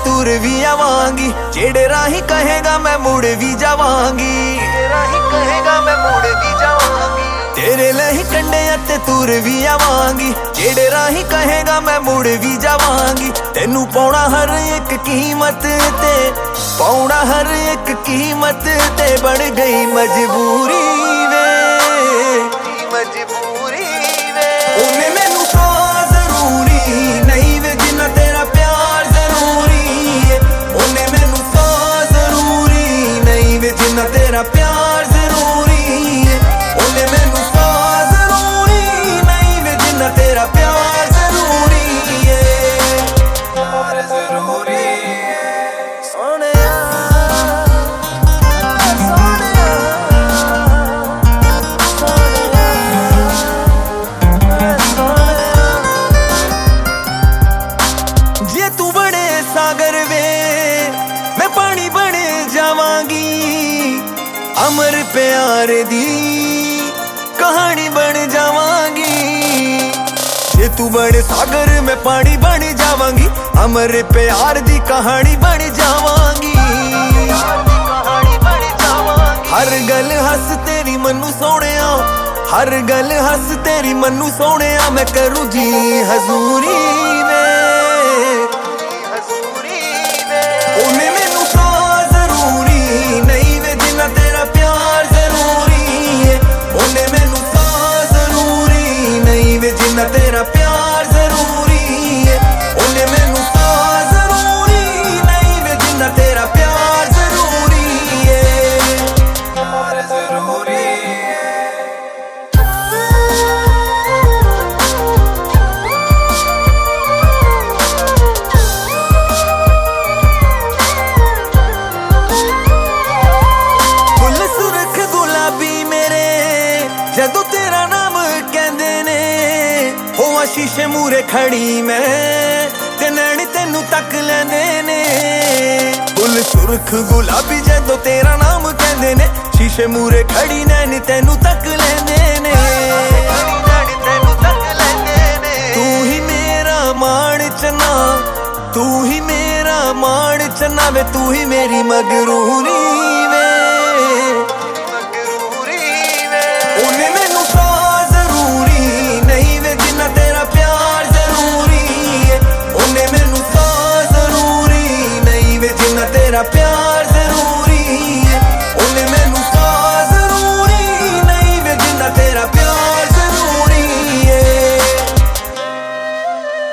ਤੁਰ ਵੀ ਆਵਾਂਗੀ, ਜਿਹੜੇ ਰਾਹੀਂ ਕਹੇਗਾ ਮੈਂ ਮੁੜ ਵੀ ਜਾਵਾਂਗੀ, ਤੇਰੇ ਲਈ ਕੰਢਿਆਂ ਤੇ ਤੁਰ ਵੀ ਆਵਾਂਗੀ, ਜਿਹੜੇ ਰਾਹੀਂ ਕਹੇਗਾ ਮੈਂ ਮੁੜ ਵੀ ਜਾਵਾਂਗੀ। ਤੈਨੂੰ ਪਾਉਣਾ ਹਰ ਇੱਕ ਕੀਮਤ ਤੇ, ਪਾਉਣਾ ਹਰ ਇੱਕ ਕੀਮਤ ਤੇ ਬਣ ਗਈ ਮਜਬੂਰੀ ਵੇ, ਮਜਬੂਰੀ ਵੇ। ਉਹਨੇ ਮੈਨੂੰ ਤਾਂ ਜ਼ਰੂਰੀ ਨਹੀਂ ਵੇ ਜਿੰਨਾ ਤੇਰਾ ਪਿਆਰ ਜ਼ਰੂਰੀ ਏ, ਉਹਨੇ ਮੈਨੂੰ ਤਾਂ ਜ਼ਰੂਰੀ ਨਹੀਂ ਵੇ ਜਿੰਨਾ ਤੇਰਾ ਪਿਆਰ ਜ਼ਰੂਰੀ ਏ, ਉਹਨੇ ਮੈਨੂੰ ਤਾਂ ਜ਼ਰੂਰੀ ਨਹੀਂ ਵੇ ਜਿੰਨਾ ਤੇਰਾ ਪਿਆਰ ਜ਼ਰੂਰੀ ਏ, ਪਿਆਰ ਜ਼ਰੂਰੀ ਏ ਸੋਹਣਿਆ। ਜੇ ਤੂੰ ਬਣੇ ਸਾਗਰ ਵੇ ਮੈਂ ਪਾਣੀ ਬਣ ਜਾਵਾਂਗੀ, ਅਮਰ ਪਿਆਰ ਦੀ ਕਹਾਣੀ ਬਣ ਜਾਵਾਂਗੀ। ਜੇ ਤੂੰ ਬਣੇ ਸਾਗਰ ਮੈਂ ਪਾਣੀ ਬਣ ਜਾਵਾਂਗੀ, ਅਮਰ ਪਿਆਰ ਦੀ ਕਹਾਣੀ ਬਣ ਜਾਵਾਂਗੀ। ਹਰ ਗੱਲ ਹੱਸ ਤੇਰੀ ਮੈਨੂੰ ਸੋਹਣਿਆ, ਹਰ ਗੱਲ ਹੱਸ ਤੇਰੀ ਮੈਨੂੰ ਸੋਹਣਿਆ, ਮੈਂ ਕਰੂ ਜੀ ਹਜ਼ੂਰੀ ਵੇ, ਉਹਨੇ ਮੈਨੂੰ ਤਾਂ ਜ਼ਰੂਰੀ ਨਹੀਂ ਵੇ ਜਿੰਨਾ ਤੇਰਾ ਪਿਆਰ ਜ਼ਰੂਰੀ ਏ, ਉਹਨੇ ਮੈਨੂੰ ਤਾਂ ਜ਼ਰੂਰੀ ਨਹੀਂ ਵੇ ਜਿੰਨਾ ਤੇਰਾ ਪਿਆਰ ਜ਼ਰੂਰੀ ਏ, ਉਹਨੇ ਮੈਨੂੰ ਤਾਂ ਜ਼ਰੂਰੀ ਨਹੀਂ ਵੇ ਜਿੰਨਾ ਤੇਰਾ ਪਿਆਰ ਜ਼ਰੂਰੀ ਏ, ਪਿਆਰ ਜ਼ਰੂਰੀ ਏ। ਜਦੋਂ ਤੇਰਾ ਨਾਮ ਕਹਿੰਦੇ ਨੇ ਹੋਵਾਂ ਸ਼ੀਸ਼ੇ ਮੂਰੇ ਖੜੀ ਮੈਂ, ਤੇ ਨੈਣ ਤੈਨੂੰ ਤੱਕ ਲੈਂਦੇ ਨੇ। ਫੁੱਲ ਸੁਰਖ ਗੁਲਾਬੀ ਜਦੋਂ ਤੇਰਾ ਨਾਮ ਕਹਿੰਦੇ ਨੇ, ਸ਼ੀਸ਼ੇ ਮੂਰੇ ਖੜੀ ਨੈਣ ਤੈਨੂੰ ਤੱਕ ਲੈਂਦੇ ਨੇ। ਤੂੰ ਹੀ ਮੇਰਾ ਮਾਣ ਚੰਨਾ, ਤੂੰ ਹੀ ਮੇਰਾ ਮਾਣ ਚੰਨਾ ਵੇ, ਤੂੰ ਹੀ ਮੇਰੀ ਮਗਰੂਰੀ ਵੇ, ਉਹਨੇ ਮੈਨੂੰ ਤਾਂ ਜ਼ਰੂਰੀ ਨਹੀਂ ਵੇ ਜਿੰਨਾ ਤੇਰਾ ਪਿਆਰ ਜ਼ਰੂਰੀ ਏ, ਉਹਨੇ ਮੈਨੂੰ ਤਾਂ ਜ਼ਰੂਰੀ ਨਹੀਂ ਵੇ ਜਿੰਨਾ ਤੇਰਾ ਪਿਆਰ ਜ਼ਰੂਰੀ